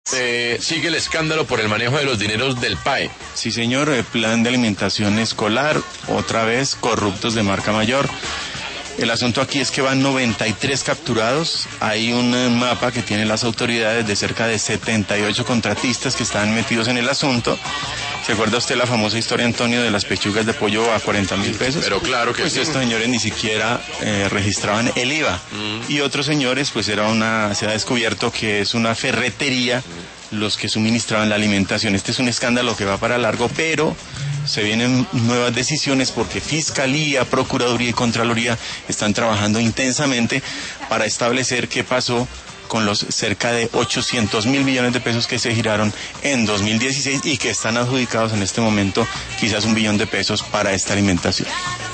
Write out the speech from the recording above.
Sigue el escándalo por el manejo de los dineros del PAE. Sí, señor, el plan de alimentación escolar, otra vez corruptos de marca mayor. El asunto aquí es que van 93 capturados. Hay un mapa que tienen las autoridades de cerca de 78 contratistas que están metidos en el asunto. ¿Se acuerda usted la famosa historia, Antonio, de las pechugas de pollo a 40.000 pesos? Pero claro que pues sí. Estos señores ni siquiera registraban el IVA. Y otros señores, pues se ha descubierto que es una ferretería los que suministraban la alimentación. Este es un escándalo que va para largo, pero se vienen nuevas decisiones porque Fiscalía, Procuraduría y Contraloría están trabajando intensamente para establecer qué pasó con los cerca de 800.000 millones de pesos que se giraron en 2016 y que están adjudicados en este momento quizás 1 billón de pesos para esta alimentación.